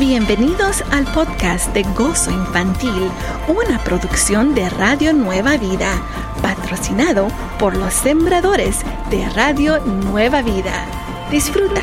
Bienvenidos al podcast de Gozo Infantil, una producción de Radio Nueva Vida, patrocinado por los sembradores de Radio Nueva Vida. Disfruta.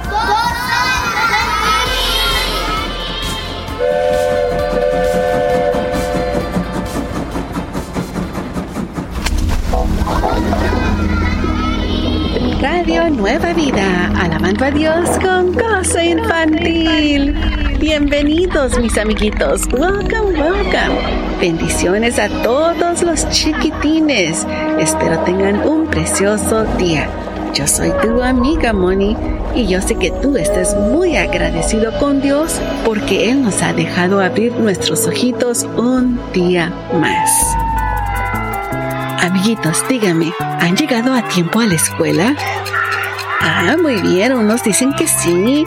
Radio Nueva Vida, alabando a Dios con Gozo Infantil. Bienvenidos, mis amiguitos. Welcome, welcome. Bendiciones a todos los chiquitines. Espero tengan un precioso día. Yo soy tu amiga Moni y yo sé que tú estés muy agradecido con Dios porque Él nos ha dejado abrir nuestros ojitos un día más. Amiguitos, díganme, ¿han llegado a tiempo a la escuela? Ah, muy bien, unos dicen que sí.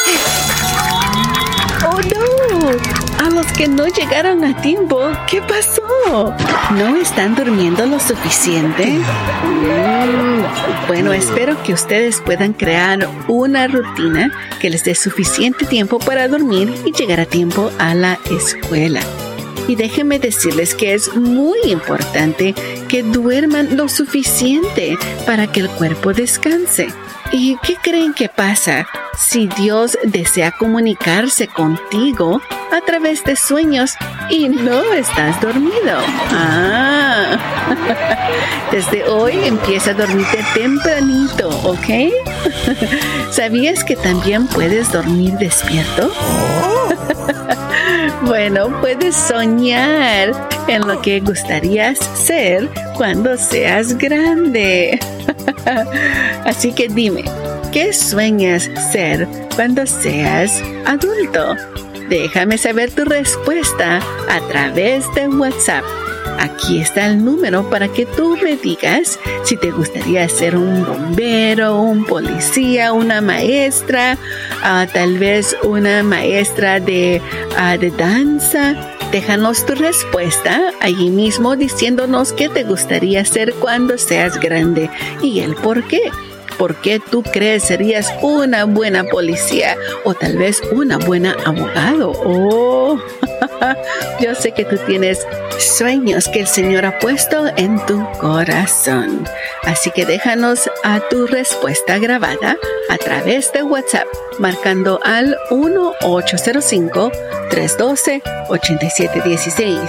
¡Oh, no! A los que no llegaron a tiempo, ¿qué pasó? ¿No están durmiendo lo suficiente? Bueno, espero que ustedes puedan crear una rutina que les dé suficiente tiempo para dormir y llegar a tiempo a la escuela. Y déjenme decirles que es muy importante que duerman lo suficiente para que el cuerpo descanse. ¿Y qué creen que pasa si Dios desea comunicarse contigo a través de sueños y no estás dormido? Desde hoy empieza a dormirte tempranito, ¿ok? ¿Sabías que también puedes dormir despierto? Bueno, puedes soñar en lo que gustarías ser cuando seas grande. Así que dime, ¿qué sueñas ser cuando seas adulto? Déjame saber tu respuesta a través de WhatsApp. Aquí está el número para que tú me digas si te gustaría ser un bombero, un policía, una maestra, tal vez una maestra de danza. Déjanos tu respuesta allí mismo diciéndonos qué te gustaría ser cuando seas grande y el por qué. ¿Por qué tú crees serías una buena policía o tal vez una buena abogado? Oh, yo sé que tú tienes sueños que el Señor ha puesto en tu corazón. Así que déjanos a tu respuesta grabada a través de WhatsApp, marcando al 1-805-312-8716,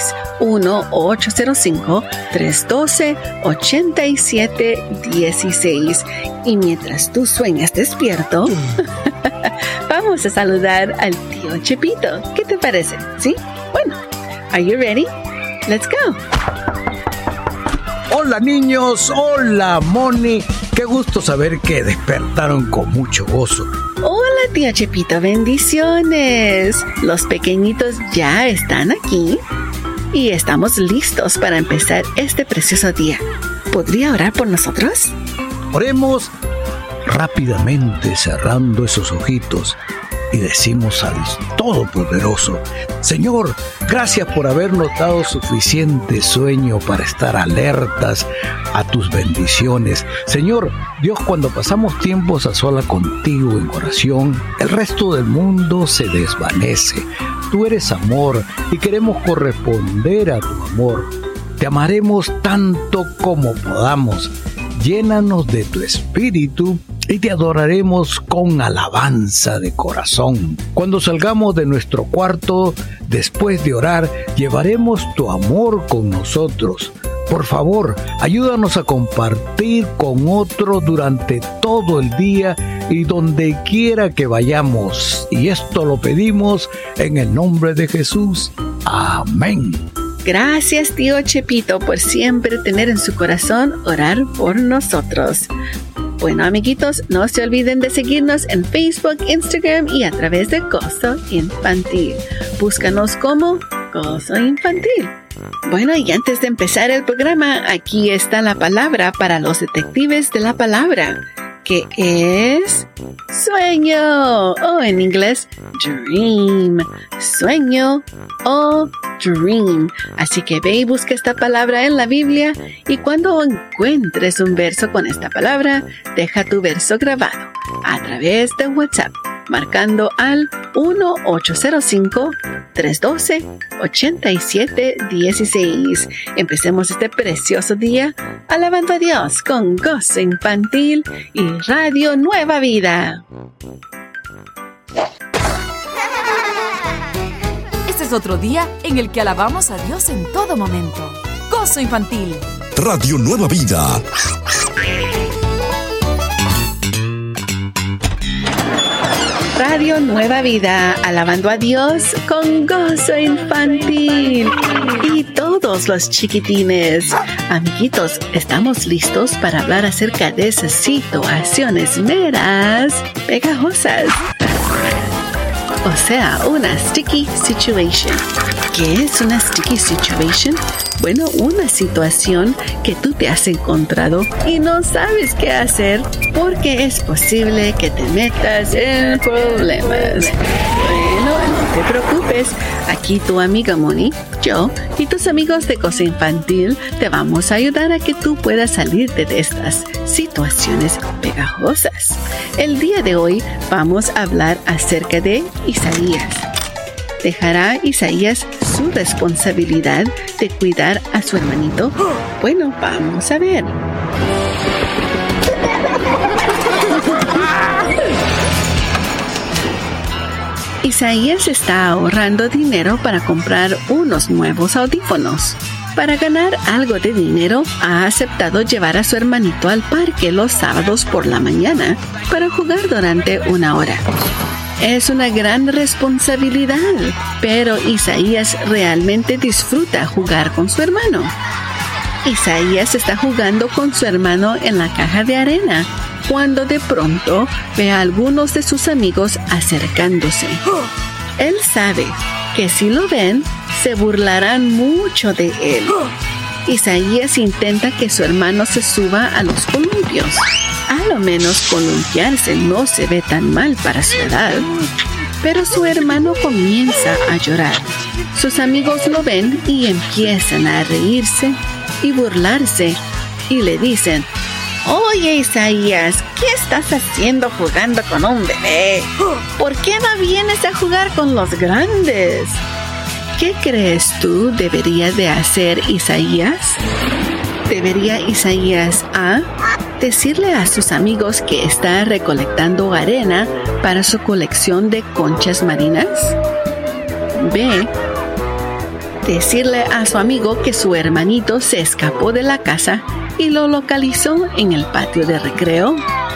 1-805-312-8716. Y mientras tú sueñas despierto, vamos a saludar al tío Chepito. ¿Qué te parece? ¿Sí? Bueno, are you ready? Let's go. Hola niños, hola Moni. Qué gusto saber que despertaron con mucho gozo. Hola tío Chepito, bendiciones. Los pequeñitos ya están aquí y estamos listos para empezar este precioso día. ¿Podría orar por nosotros? Oremos rápidamente cerrando esos ojitos y decimos al Todopoderoso: Señor, gracias por habernos dado suficiente sueño para estar alertas a tus bendiciones. Señor, Dios, cuando pasamos tiempos a sola contigo en oración, el resto del mundo se desvanece. Tú eres amor y queremos corresponder a tu amor. Te amaremos tanto como podamos. Llénanos de tu espíritu y te adoraremos con alabanza de corazón. Cuando salgamos de nuestro cuarto, después de orar, llevaremos tu amor con nosotros. Por favor, ayúdanos a compartir con otros durante todo el día y donde quiera que vayamos. Y esto lo pedimos en el nombre de Jesús. Amén. Gracias, tío Chepito, por siempre tener en su corazón orar por nosotros. Bueno, amiguitos, no se olviden de seguirnos en Facebook, Instagram y a través de Gozo Infantil. Búscanos como Gozo Infantil. Bueno, y antes de empezar el programa, aquí está la palabra para los detectives de la palabra, que es sueño, o en inglés, dream. Sueño o dream. Así que ve y busca esta palabra en la Biblia y cuando encuentres un verso con esta palabra, deja tu verso grabado a través de WhatsApp, marcando al 1-805-312-8716. Empecemos este precioso día alabando a Dios con Gozo Infantil y Radio Nueva Vida. Este es otro día en el que alabamos a Dios en todo momento. Gozo Infantil. Radio Nueva Vida. Radio Nueva Vida, alabando a Dios con Gozo Infantil. Y todos los chiquitines, amiguitos, ¿estamos listos para hablar acerca de esas situaciones meras pegajosas? O sea, una sticky situation. ¿Qué es una sticky situation? Bueno, una situación que tú te has encontrado y no sabes qué hacer porque es posible que te metas en problemas. Bueno, no te preocupes. Aquí tu amiga Moni, yo y tus amigos de Gozo Infantil te vamos a ayudar a que tú puedas salirte de estas situaciones pegajosas. El día de hoy vamos a hablar acerca de Isaías. ¿Dejará Isaías su responsabilidad de cuidar a su hermanito? Bueno, vamos a ver. Isaías está ahorrando dinero para comprar unos nuevos audífonos. Para ganar algo de dinero, ha aceptado llevar a su hermanito al parque los sábados por la mañana para jugar durante 1 hora. Es una gran responsabilidad, pero Isaías realmente disfruta jugar con su hermano. Isaías está jugando con su hermano en la caja de arena, cuando de pronto ve a algunos de sus amigos acercándose. Él sabe que si lo ven, se burlarán mucho de él. Isaías intenta que su hermano se suba a los columpios. A lo menos columpiarse no se ve tan mal para su edad. Pero su hermano comienza a llorar. Sus amigos lo ven y empiezan a reírse y burlarse. Y le dicen: «Oye, Isaías, ¿qué estás haciendo jugando con un bebé? ¿Por qué no vienes a jugar con los grandes?» ¿Qué crees tú debería de hacer Isaías? ¿Debería Isaías A. decirle a sus amigos que está recolectando arena para su colección de conchas marinas? B. Decirle a su amigo que su hermanito se escapó de la casa y lo localizó en el patio de recreo?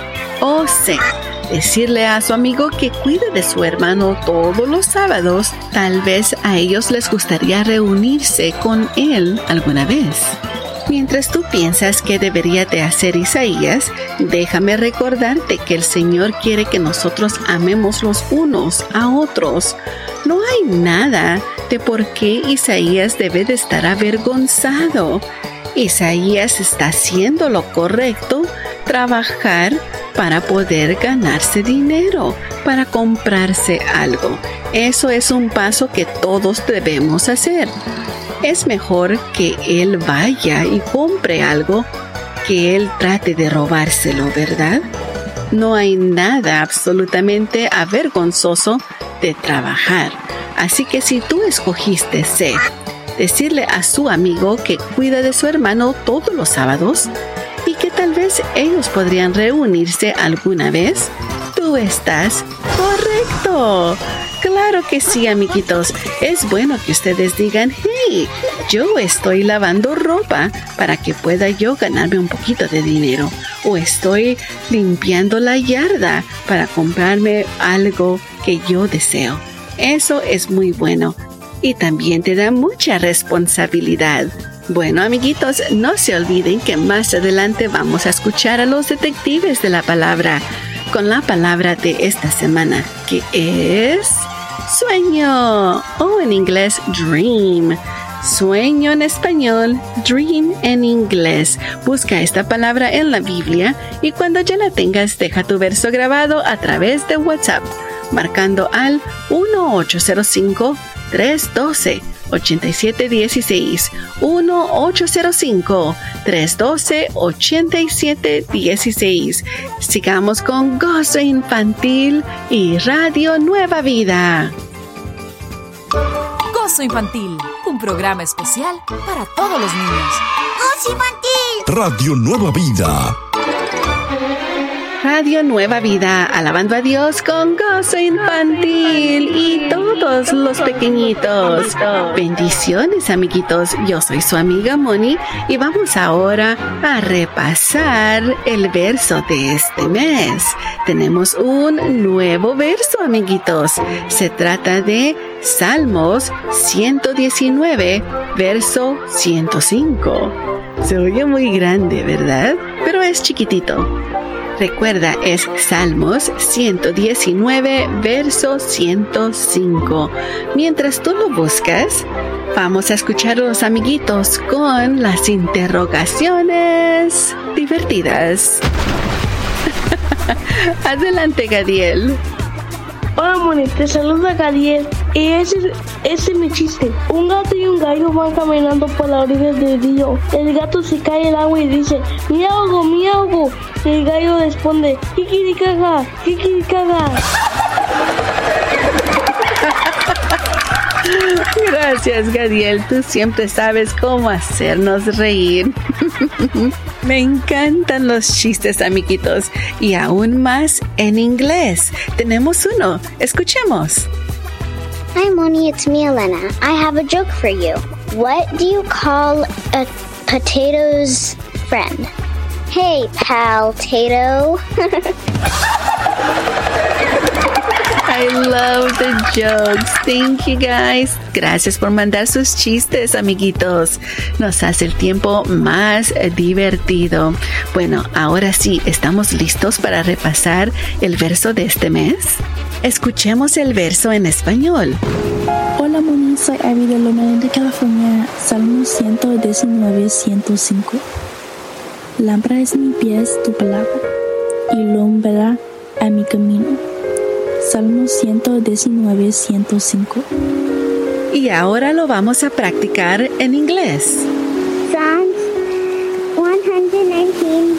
O C. Decirle a su amigo que cuide de su hermano todos los sábados. Tal vez a ellos les gustaría reunirse con él alguna vez. Mientras tú piensas qué debería de hacer Isaías, déjame recordarte que el Señor quiere que nosotros amemos los unos a otros. No hay nada de por qué Isaías debe de estar avergonzado. Isaías está haciendo lo correcto, trabajar para poder ganarse dinero, para comprarse algo. Eso es un paso que todos debemos hacer. Es mejor que él vaya y compre algo que él trate de robárselo, ¿verdad? No hay nada absolutamente avergonzoso de trabajar. Así que si tú escogiste C, decirle a su amigo que cuida de su hermano todos los sábados y que tal vez ellos podrían reunirse alguna vez, tú estás correcto. Claro que sí, amiguitos. Es bueno que ustedes digan: «Hey, yo estoy lavando ropa para que pueda yo ganarme un poquito de dinero». O estoy limpiando la yarda para comprarme algo que yo deseo. Eso es muy bueno. Y también te da mucha responsabilidad. Bueno, amiguitos, no se olviden que más adelante vamos a escuchar a los detectives de la palabra con la palabra de esta semana, que es sueño, o en inglés dream. Sueño en español, dream en inglés. Busca esta palabra en la Biblia y cuando ya la tengas, deja tu verso grabado a través de WhatsApp, marcando al 1-805-312-8716. 1-800-312-8716. 1-805-312-8716. Sigamos con Gozo Infantil y Radio Nueva Vida. Gozo Infantil, un programa especial para todos los niños. ¡Gozo Infantil! Radio Nueva Vida. Radio Nueva Vida, alabando a Dios con Gozo Infantil y todos los pequeñitos. Bendiciones, amiguitos. Yo soy su amiga Moni y vamos ahora a repasar el verso de este mes. Tenemos un nuevo verso, amiguitos. Se trata de Salmos 119, verso 105. Se oye muy grande, ¿verdad? Pero es chiquitito. Recuerda, es Salmos 119, verso 105. Mientras tú lo buscas, vamos a escuchar a los amiguitos con las interrogaciones divertidas. Adelante, Gadiel. Hola, Moni, te saluda Gadiel. Y ese es mi chiste. Un gato y un gallo van caminando por la orilla del río. El gato se cae al agua y dice: ¡Me ahogo, me ahogo! Y el gallo responde: ¡Kikirikaga, kikirikaga! Gracias, Gadiel. Tú siempre sabes cómo hacernos reír. Me encantan los chistes, amiguitos. Y aún más en inglés. Tenemos uno. Escuchemos. Hi, Moni, it's me, Elena. I have a joke for you. What do you call a potato's friend? Hey, pal-tato. I love the jokes. Thank you, guys. Gracias por mandar sus chistes, amiguitos. Nos hace el tiempo más divertido. Bueno, ahora sí, ¿estamos listos para repasar el verso de este mes? Escuchemos el verso en español. Hola, Moni, soy Abby de Long Island, de California. Salmo 119, 105. Lámpara es mi pies tu palabra y lumbrera a mi camino. Salmo 119, 105. Y ahora lo vamos a practicar en inglés. Psalms 119,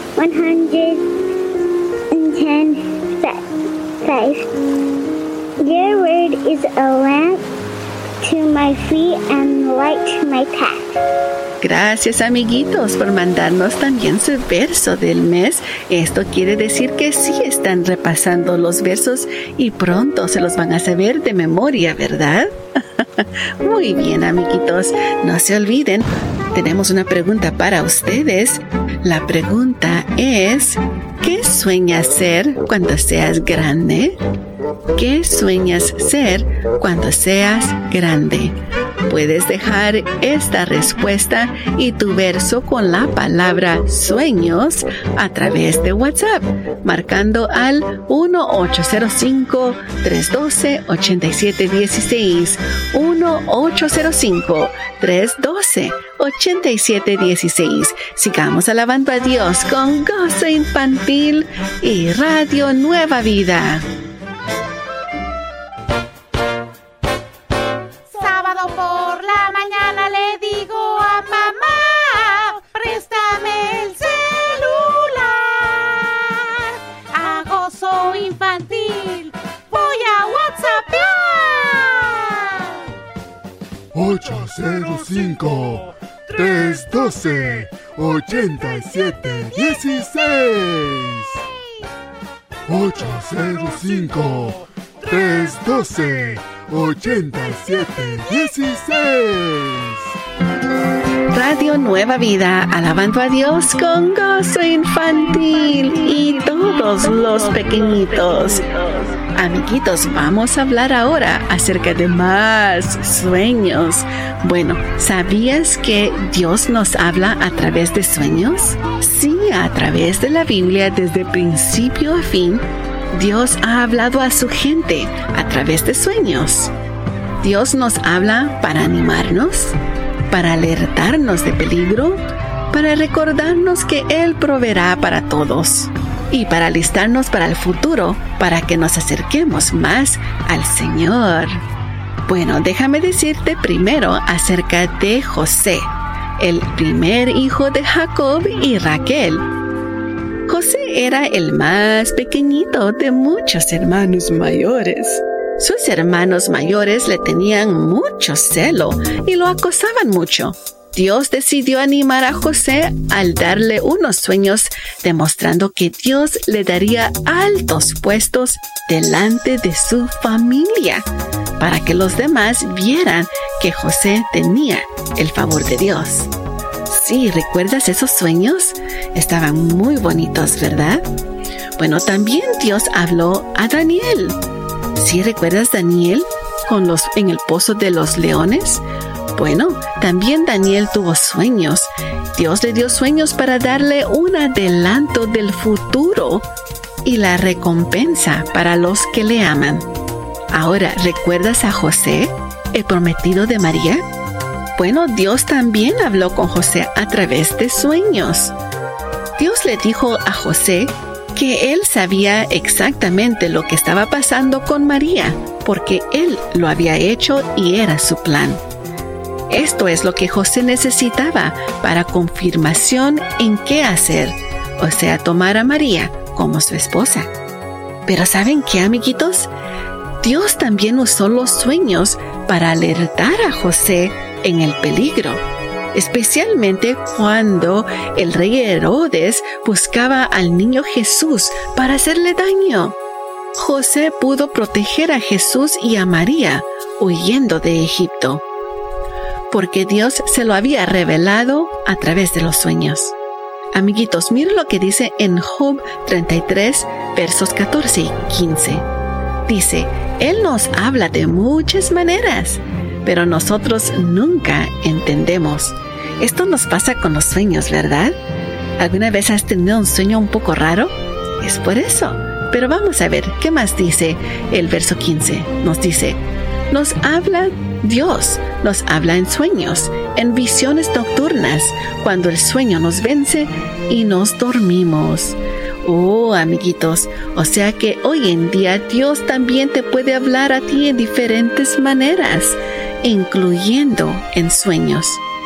110 says, Your word is a lamp to my feet and light to my path. Gracias, amiguitos, por mandarnos también su verso del mes. Esto quiere decir que sí están repasando los versos y pronto se los van a saber de memoria, ¿verdad? Muy bien, amiguitos. No se olviden, tenemos una pregunta para ustedes. La pregunta es: ¿qué sueñas ser cuando seas grande? ¿Qué sueñas ser cuando seas grande? Puedes dejar esta respuesta y tu verso con la palabra sueños a través de WhatsApp, marcando al 1-805-312-8716, 1-805-312-8716. Sigamos alabando a Dios con Gozo Infantil y Radio Nueva Vida. Por la mañana le digo a mamá, préstame el celular. A Gozo Infantil voy a WhatsAppear. 805-312-8716. 805-312-8716. Radio Nueva Vida, alabando a Dios con Gozo Infantil y todos los pequeñitos. Amiguitos, vamos a hablar ahora acerca de más sueños. Bueno, ¿sabías que Dios nos habla a través de sueños? Sí, a través de la Biblia, desde principio a fin, Dios ha hablado a su gente a través de sueños. Dios nos habla para animarnos, para alertarnos de peligro, para recordarnos que Él proveerá para todos y para alistarnos para el futuro, para que nos acerquemos más al Señor. Bueno, déjame decirte primero acerca de José, el primer hijo de Jacob y Raquel. José era el más pequeñito de muchos hermanos mayores. Sus hermanos mayores le tenían mucho celo y lo acosaban mucho. Dios decidió animar a José al darle unos sueños, demostrando que Dios le daría altos puestos delante de su familia, para que los demás vieran que José tenía el favor de Dios. Sí, ¿recuerdas esos sueños? Estaban muy bonitos, ¿verdad? Bueno, también Dios habló a Daniel. ¿Sí recuerdas Daniel en el pozo de los leones? Bueno, también Daniel tuvo sueños. Dios le dio sueños para darle un adelanto del futuro y la recompensa para los que le aman. Ahora, ¿recuerdas a José, el prometido de María? Bueno, Dios también habló con José a través de sueños. Dios le dijo a José que él sabía exactamente lo que estaba pasando con María, porque él lo había hecho y era su plan. Esto es lo que José necesitaba para confirmación en qué hacer, o sea, tomar a María como su esposa. Pero ¿saben qué, amiguitos? Dios también usó los sueños para alertar a José en el peligro, especialmente cuando el rey Herodes buscaba al niño Jesús para hacerle daño. José pudo proteger a Jesús y a María huyendo de Egipto, porque Dios se lo había revelado a través de los sueños. Amiguitos, miren lo que dice en Job 33, versos 14 y 15. Dice, Él nos habla de muchas maneras, pero nosotros nunca entendemos. Esto nos pasa con los sueños, ¿verdad? ¿Alguna vez has tenido un sueño un poco raro? Es por eso. Pero vamos a ver, ¿qué más dice el verso 15? Nos dice, nos habla Dios, nos habla en sueños, en visiones nocturnas, cuando el sueño nos vence y nos dormimos. Oh, amiguitos, o sea que hoy en día Dios también te puede hablar a ti en diferentes maneras, incluyendo en sueños.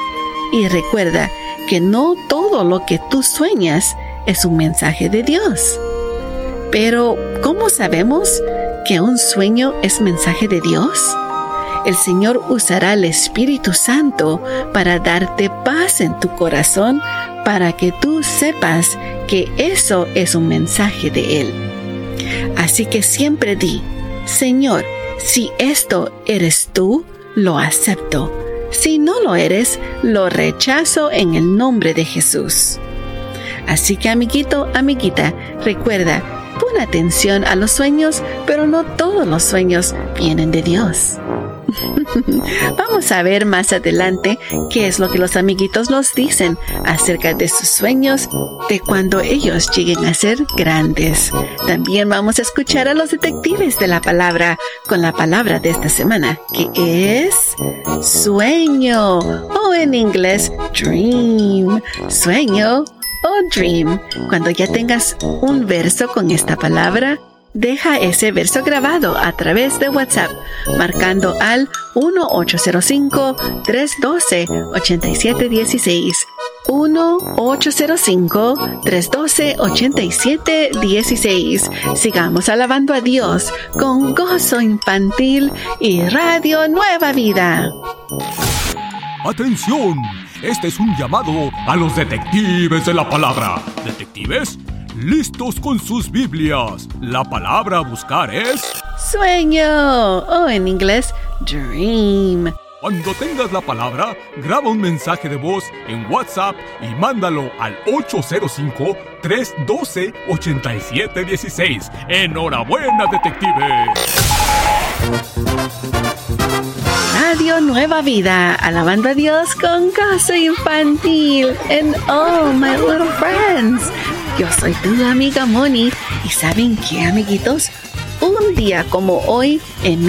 Y recuerda que no todo lo que tú sueñas es un mensaje de Dios. Pero, ¿cómo sabemos que un sueño es mensaje de Dios? El Señor usará el Espíritu Santo para darte paz en tu corazón, para que tú sepas que eso es un mensaje de Él. Así que siempre di, Señor, si esto eres tú, lo acepto. Si no lo eres, lo rechazo en el nombre de Jesús. Así que, amiguito, amiguita, recuerda, pon atención a los sueños, pero no todos los sueños vienen de Dios. Vamos a ver más adelante qué es lo que los amiguitos nos dicen acerca de sus sueños de cuando ellos lleguen a ser grandes. También vamos a escuchar a los detectives de la palabra con la palabra de esta semana, que es sueño, o en inglés dream, sueño o dream. Cuando ya tengas un verso con esta palabra, deja ese verso grabado a través de WhatsApp, marcando al 1-805-312-8716. 1-805-312-8716. Sigamos alabando a Dios con Gozo Infantil y Radio Nueva Vida. ¡Atención! Este es un llamado a los detectives de la palabra. ¿Detectives? ¡Listos con sus Biblias! La palabra a buscar es sueño, o en inglés dream. Cuando tengas la palabra, graba un mensaje de voz en WhatsApp y mándalo al 805-312-8716. ¡Enhorabuena, detectives! Radio Nueva Vida, alabando a Dios con Gozo Infantil en All My Little Friends. Yo soy tu amiga Moni, y ¿saben qué, amiguitos? Un día como hoy, en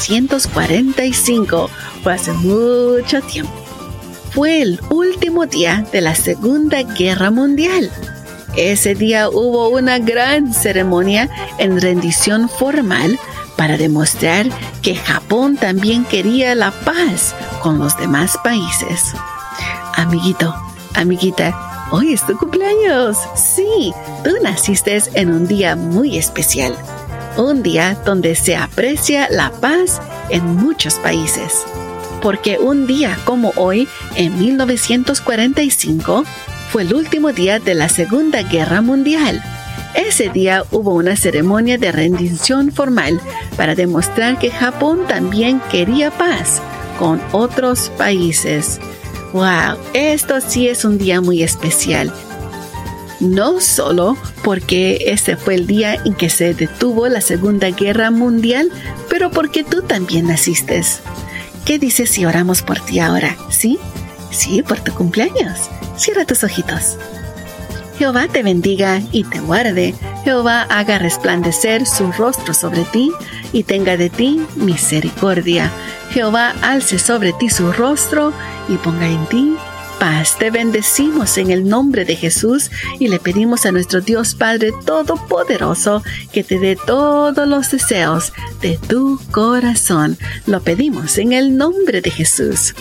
1945, fue hace mucho tiempo, fue el último día de la Segunda Guerra Mundial. Ese día hubo una gran ceremonia en rendición formal para demostrar que Japón también quería la paz con los demás países. Amiguito, amiguita, hoy es tu cumpleaños. Sí, tú naciste en un día muy especial. Un día donde se aprecia la paz en muchos países. Porque un día como hoy, en 1945, fue el último día de la Segunda Guerra Mundial. Ese día hubo una ceremonia de rendición formal para demostrar que Japón también quería paz con otros países. ¡Wow! Esto sí es un día muy especial. No solo porque ese fue el día en que se detuvo la Segunda Guerra Mundial, pero porque tú también naciste. ¿Qué dices si oramos por ti ahora? ¿Sí? Sí, por tu cumpleaños. Cierra tus ojitos. Jehová te bendiga y te guarde. Jehová haga resplandecer su rostro sobre ti y tenga de ti misericordia. Jehová alce sobre ti su rostro y ponga en ti paz. Te bendecimos en el nombre de Jesús y le pedimos a nuestro Dios Padre Todopoderoso que te dé todos los deseos de tu corazón. Lo pedimos en el nombre de Jesús.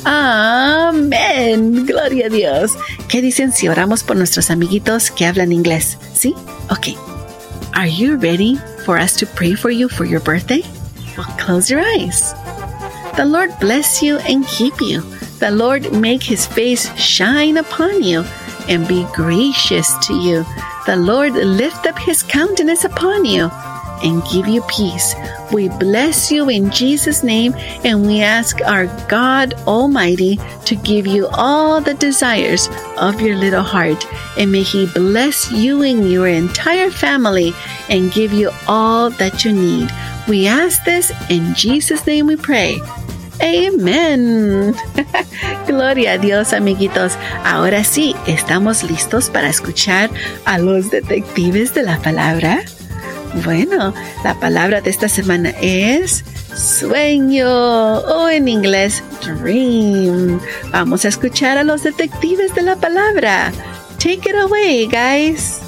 Amén. Gloria a Dios. ¿Qué dicen si oramos por nuestros amiguitos que hablan inglés? ¿Sí? Ok. Are you ready for us to pray for you for your birthday? Well, close your eyes. The Lord bless you and keep you. The Lord make his face shine upon you and be gracious to you. The Lord lift up his countenance upon you and give you peace. We bless you in Jesus' name, and we ask our God Almighty to give you all the desires of your little heart, and may he bless you and your entire family and give you all that you need. We ask this in Jesus' name we pray. Amén. Gloria a Dios, amiguitos. Ahora sí, ¿estamos listos para escuchar a los detectives de la palabra? Bueno, la palabra de esta semana es sueño o en inglés dream. Vamos a escuchar a los detectives de la palabra. Take it away, guys.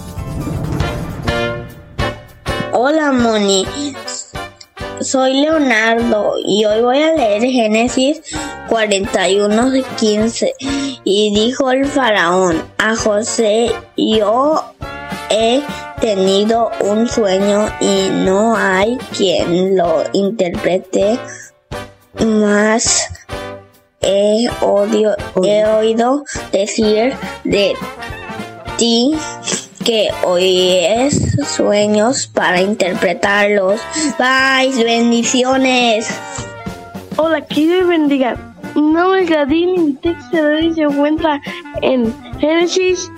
Hola, Moni. Soy Leonardo y hoy voy a leer Génesis 41:15. Y dijo el faraón a José: yo he tenido un sueño y no hay quien lo interprete, mas he oído decir de ti que oyes sueños para interpretarlos. Bye, bendiciones. Hola, que Dios bendiga. Mi nombre es Gadín y mi texto de hoy se encuentra en Génesis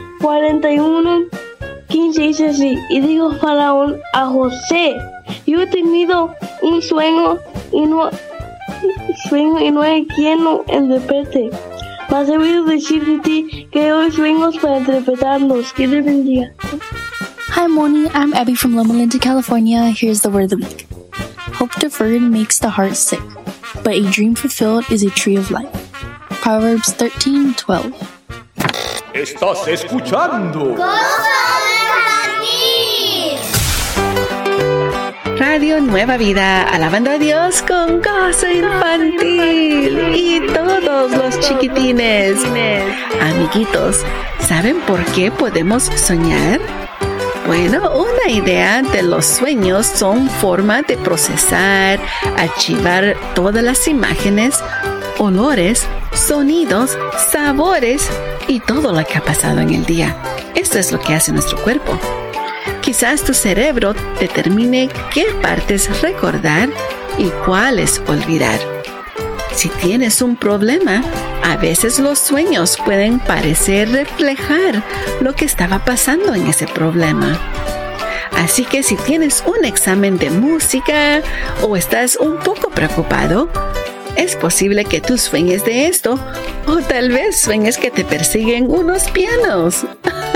41:15. Dice así: y dijo Faraón a José: yo he tenido un sueño y no hay quien lo interprete. Mas he oído decir de ti que hoy sueños para interpretarlos. Que Dios bendiga. Hi, Moni. I'm Abby from Loma Linda, California. Here's the word of the week. Hope deferred makes the heart sick, but a dream fulfilled is a tree of life. Proverbs 13:12. Estás escuchando Radio Nueva Vida, alabando a Dios con gozo infantil y todos los chiquitines. Amiguitos, ¿saben por qué podemos soñar? Bueno, una idea de los sueños son forma de procesar, archivar todas las imágenes, olores, sonidos, sabores y todo lo que ha pasado en el día. Esto es lo que hace nuestro cuerpo. Quizás tu cerebro determine qué partes recordar y cuáles olvidar. Si tienes un problema, a veces los sueños pueden parecer reflejar lo que estaba pasando en ese problema. Así que si tienes un examen de música o estás un poco preocupado, es posible que tú sueñes de esto, o tal vez sueñes que te persiguen unos pianos.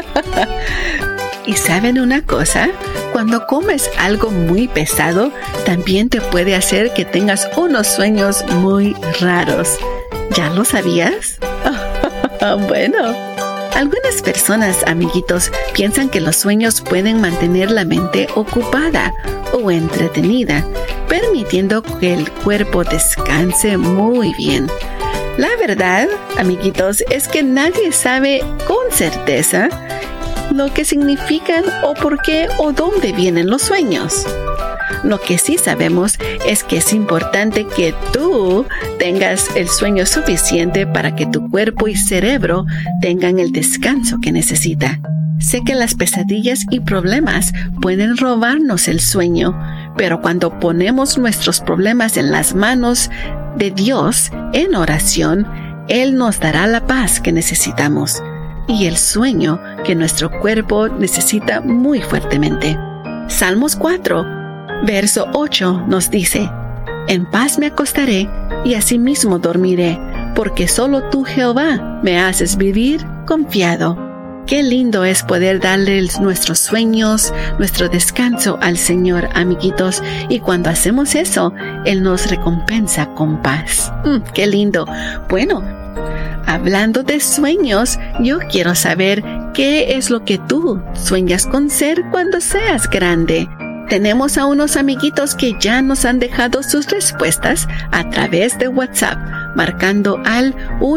¿Y saben una cosa? Cuando comes algo muy pesado, también te puede hacer que tengas unos sueños muy raros. ¿Ya lo sabías? Bueno, algunas personas, amiguitos, piensan que los sueños pueden mantener la mente ocupada o entretenida, permitiendo que el cuerpo descanse muy bien. La verdad, amiguitos, es que nadie sabe con certeza lo que significan o por qué o dónde vienen los sueños. Lo que sí sabemos es que es importante que tú tengas el sueño suficiente para que tu cuerpo y cerebro tengan el descanso que necesita. Sé que las pesadillas y problemas pueden robarnos el sueño, pero cuando ponemos nuestros problemas en las manos de Dios en oración, Él nos dará la paz que necesitamos y el sueño que nuestro cuerpo necesita muy fuertemente. Salmos 4, verso 8 nos dice: En paz me acostaré y asimismo dormiré, porque solo tú, Jehová, me haces vivir confiado. Qué lindo es poder darle nuestros sueños, nuestro descanso al Señor, amiguitos. Y cuando hacemos eso, Él nos recompensa con paz. ¡Qué lindo! Bueno, hablando de sueños, yo quiero saber qué es lo que tú sueñas con ser cuando seas grande. Tenemos a unos amiguitos que ya nos han dejado sus respuestas a través de WhatsApp, marcando al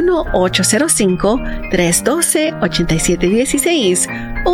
1-805-312-8716,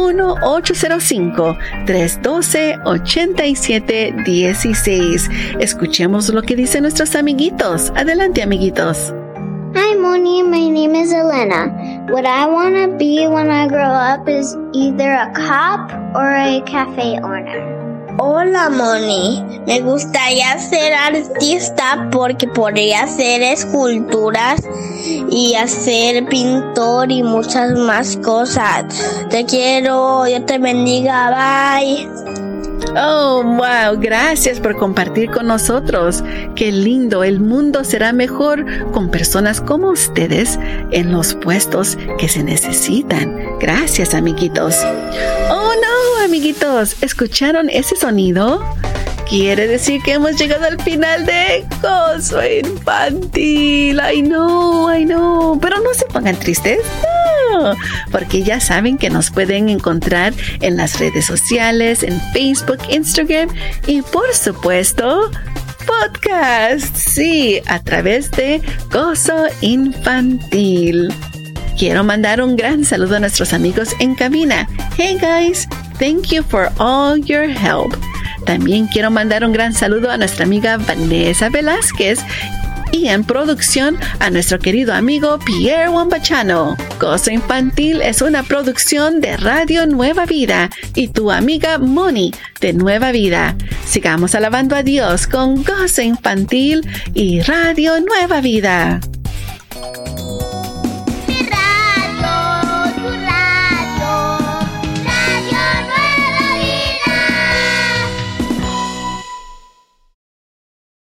1-805-312-8716. Escuchemos lo que dicen nuestros amiguitos. Adelante, amiguitos. Hi, Moni. My name is Elena. What I want to be when I grow up is either a cop or a cafe owner. Hola, Moni. Me gustaría ser artista porque podría hacer esculturas y hacer pintor y muchas más cosas. Te quiero. Dios te bendiga. Bye. Oh, wow, gracias por compartir con nosotros. Qué lindo, el mundo será mejor con personas como ustedes en los puestos que se necesitan. Gracias, amiguitos. Oh, no, amiguitos, ¿escucharon ese sonido? Quiere decir que hemos llegado al final de Gozo Infantil. I know. Pero no se pongan tristes. No, porque ya saben que nos pueden encontrar en las redes sociales, en Facebook, Instagram y por supuesto podcast. Sí, a través de Gozo Infantil. Quiero mandar un gran saludo a nuestros amigos en cabina. Hey guys, thank you for all your help. También quiero mandar un gran saludo a nuestra amiga Vanessa Velázquez y en producción a nuestro querido amigo Pierre Wambachano. Gozo Infantil es una producción de Radio Nueva Vida y tu amiga Moni de Nueva Vida. Sigamos alabando a Dios con Gozo Infantil y Radio Nueva Vida.